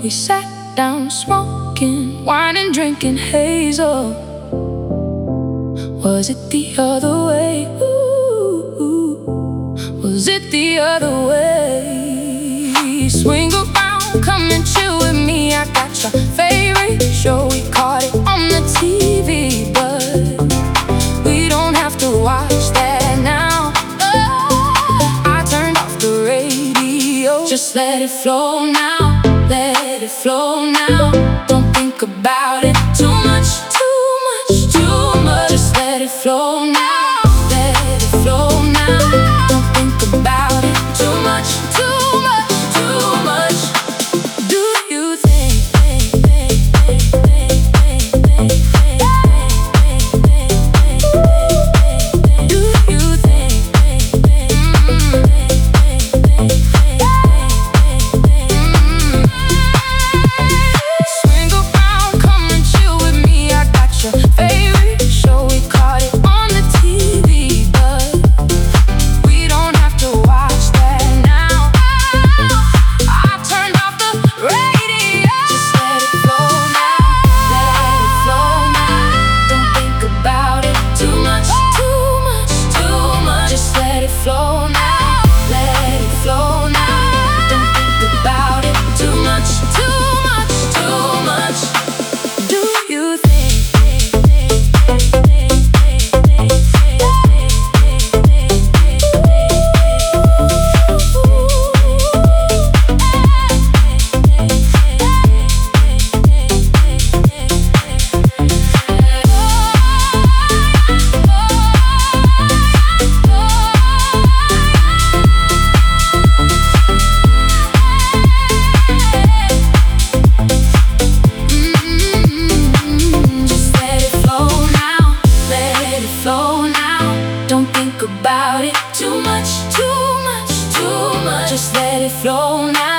We sat down smoking wine and drinking hazel. Was it the other way? Ooh, was it the other way? Swing around, come and chill with me. I got your favorite show. We caught it on the TV, but we don't have to watch that now. I turned off the radio. Just let it flow now. Let it flow now. Don't think about it too much, too much, too much. Just let it flow now. Let it flow now. Don't think about it too much, too much, too much. Do you think? Do you think? Swing around, come and chill with me. I got your favorite show. We caught it on the TV, but we don't have to watch that now. I turned off the radio. Just let it flow now. Let it flow now. Don't think about it too much, too much, too much. Just let it flow now. Let it flow now. Don't think about it too much, too much, too much. Do you think? Just let it flow now. Let it flow now. Don't think about it too much, too much, too much. Just let it flow now.